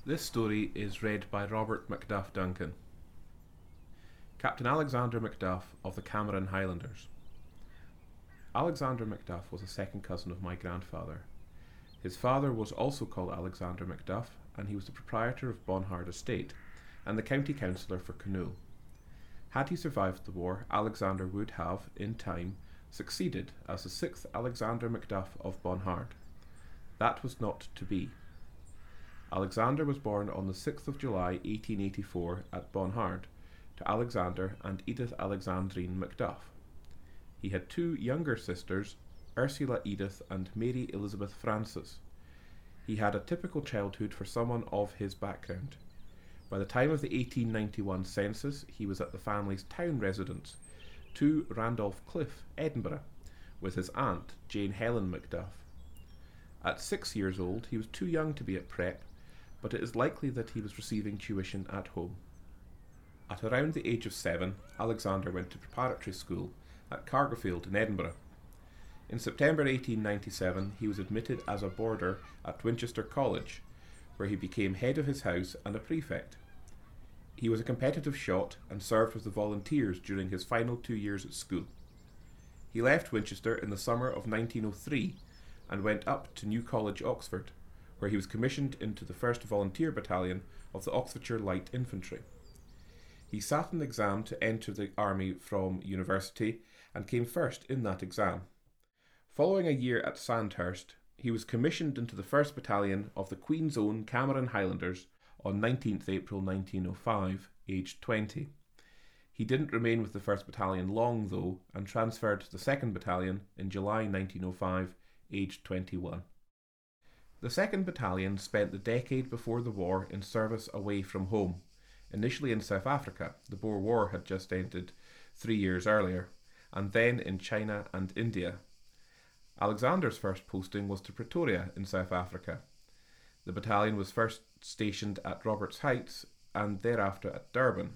This story is read by Robert Macduff Duncan. Captain Alexander Macduff of the Cameron Highlanders. Alexander Macduff was a second cousin of my grandfather. His father was also called Alexander Macduff, and he was the proprietor of Bonhard Estate and the county councillor for Canoe. Had he survived the war, Alexander would have, in time, succeeded as the 6th Alexander Macduff of Bonhard. That was not to be. Alexander was born on the 6th of July 1884 at Bonhard to Alexander and Edith Alexandrine Macduff. He had 2 younger sisters, Ursula Edith and Mary Elizabeth Frances. He had a typical childhood for someone of his background. By the time of the 1891 census, he was at the family's town residence, 2 Randolph Cliff, Edinburgh, with his aunt, Jane Helen Macduff. At 6 years old, he was too young to be at prep, but it is likely that he was receiving tuition at home. At around the age of 7, Alexander went to preparatory school at Cargofield in Edinburgh. In September 1897, he was admitted as a boarder at Winchester College, where he became head of his house and a prefect. He was a competitive shot and served with the volunteers during his final 2 years at school. He left Winchester in the summer of 1903 and went up to New College, Oxford, where he was commissioned into the 1st Volunteer Battalion of the Oxfordshire Light Infantry. He sat an exam to enter the army from university and came first in that exam. Following a year at Sandhurst, he was commissioned into the 1st Battalion of the Queen's Own Cameron Highlanders on 19th April 1905, aged 20. He didn't remain with the 1st Battalion long though, and transferred to the 2nd Battalion in July 1905, aged 21. The 2nd Battalion spent the decade before the war in service away from home, initially in South Africa. The Boer War had just ended 3 years earlier, and then in China and India. Alexander's first posting was to Pretoria in South Africa. The battalion was first stationed at Roberts Heights and thereafter at Durban.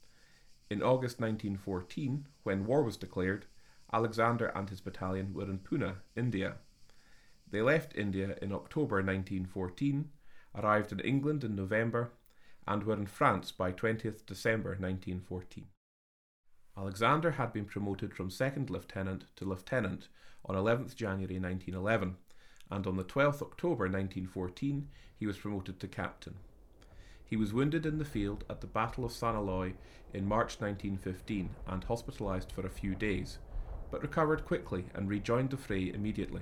In August 1914, when war was declared, Alexander and his battalion were in Pune, India. They left India in October 1914, arrived in England in November, and were in France by 20th December 1914. Alexander had been promoted from 2nd Lieutenant to Lieutenant on 11th January 1911, and on the 12th October 1914 he was promoted to Captain. He was wounded in the field at the Battle of St. Eloi in March 1915 and hospitalised for a few days, but recovered quickly and rejoined the fray immediately.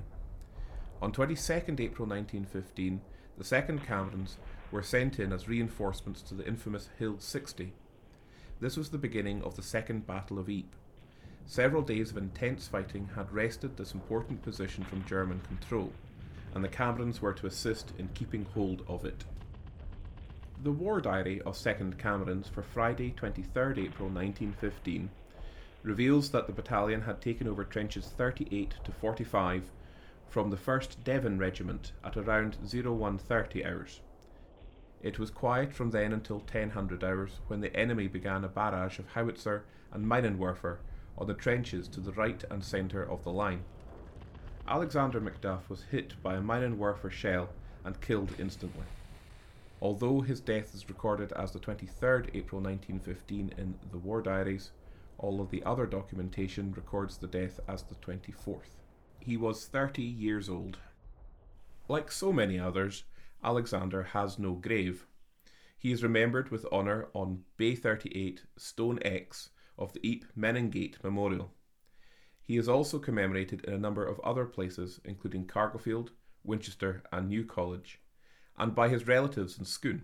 On 22nd April 1915, the 2nd Camerons were sent in as reinforcements to the infamous Hill 60. This was the beginning of the Second Battle of Ypres. Several days of intense fighting had wrested this important position from German control, and the Camerons were to assist in keeping hold of it. The War Diary of 2nd Camerons for Friday 23rd April 1915 reveals that the battalion had taken over trenches 38 to 45 from the 1st Devon Regiment at around 0130 hours. It was quiet from then until 1000 hours, when the enemy began a barrage of howitzer and Minenwerfer on the trenches to the right and centre of the line. Alexander Macduff was hit by a Minenwerfer shell and killed instantly. Although his death is recorded as the 23rd April 1915 in the War Diaries, all of the other documentation records the death as the 24th. He was 30 years old. Like so many others, Alexander has no grave. He is remembered with honour on Bay 38, Stone X of the Ypres Meningate Memorial. He is also commemorated in a number of other places, including Cargofield, Winchester and New College, and by his relatives in Scone.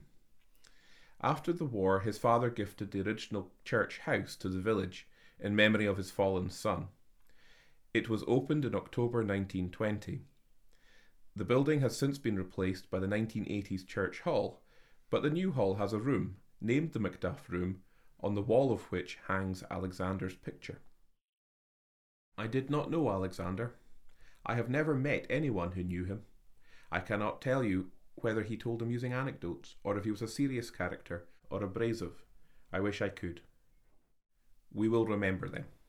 After the war, his father gifted the original church house to the village in memory of his fallen son. It was opened in October 1920. The building has since been replaced by the 1980s Church Hall, but the new hall has a room, named the Macduff Room, on the wall of which hangs Alexander's picture. I did not know Alexander. I have never met anyone who knew him. I cannot tell you whether he told amusing anecdotes, or if he was a serious character, or abrasive. I wish I could. We will remember them.